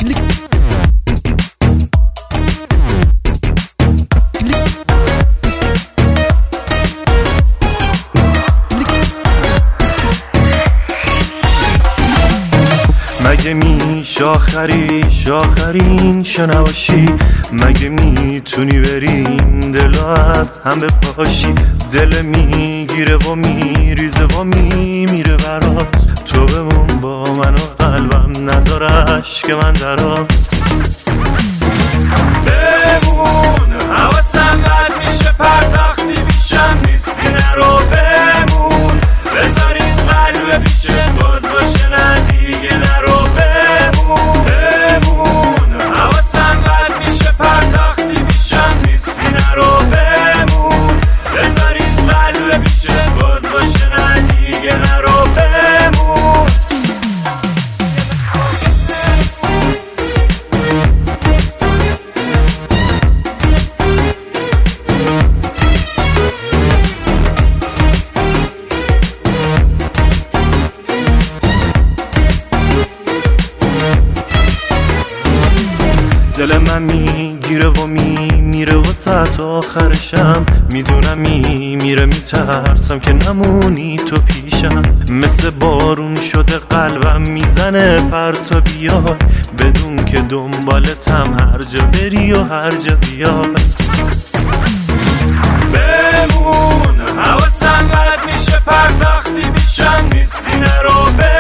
مگه میشه آخرین شنواشی؟ مگه میتونی بریم دلو از هم بپاشی؟ دل میگیره و میریزه و میمیره برات. تو بمون با من و قلبم نذار اشک من درات. بمون حواسم بد میشه پرداختی بیشم نیستی نرو. بمون بذار این قلب بیشه باز باشه نه دیگه نرو. دل من میگیره و میمیره و ساعت آخرشم میدونم میمیره. میترسم که نمونی تو پیشم. مثل بارون شده قلبم میزنه پرتا بیای. بدون که دنبالتم هر جا بری و هر جا بیای. بمون حواسم بد میشه پرداختی بیشم نیستی نرو.